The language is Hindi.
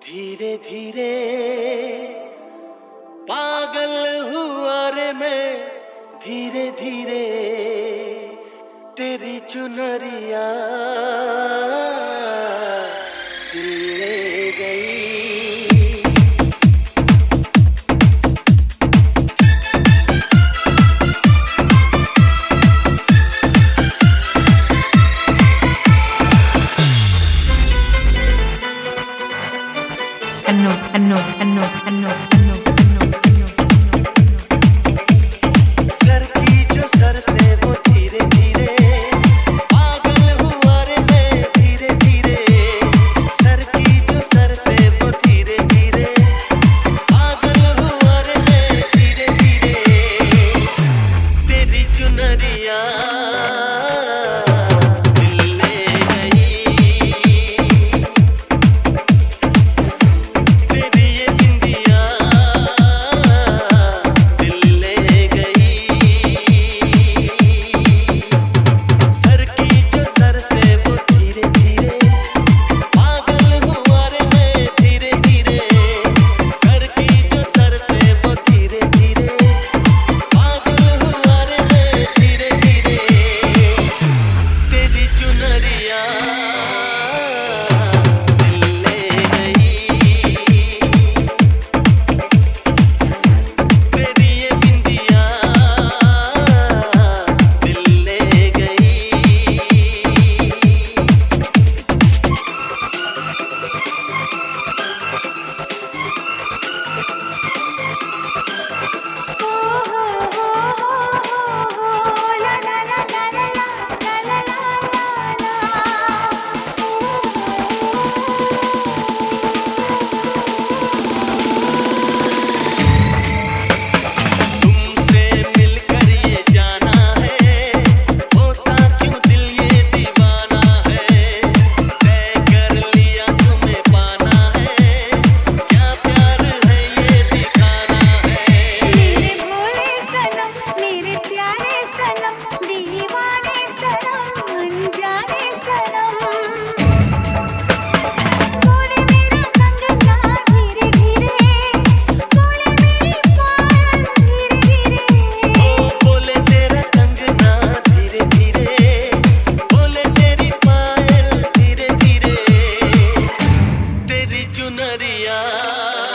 धीरे धीरे पागल हुआ रे मैं, धीरे धीरे तेरी चुनरिया दिल ले गई। सर की जो सर से वो धीरे धीरे पागल हुआ रे मैं, धीरे धीरे सर की जो सर से वो धीरे धीरे पागल हुआ रे मैं, धीरे धीरे तेरी चुनरिया दिल ले गई। तेरी ये बिंदिया दिल ले गई। सर की जो सर से वो धीरे धीरे पागल हुआ रे मैं, धीरे धीरे सर की जो सर से वो धीरे धीरे पागल हुआ रे मैं, धीरे धीरे तेरी चुनरिया दिल ले गई। तेरी ये बिंदिया दिल ले गई। तुमसे मिलकर ये जाना है, होता क्यों दिल ये दीवाना है। तय कर लिया तुम्हें पाना है, क्या प्यार है ये दिखाना है। मेरे भोले सनम, मेरे प्यारे सनम, दीवाने सनम, अनजाने सनम। बोले मेरा कंगना धीरे धीरे, बोले मेरी पायल धीरे धीरे। ओ बोले तेरा कंगना धीरे धीरे, बोले तेरी पायल धीरे धीरे तेरी चुनरिया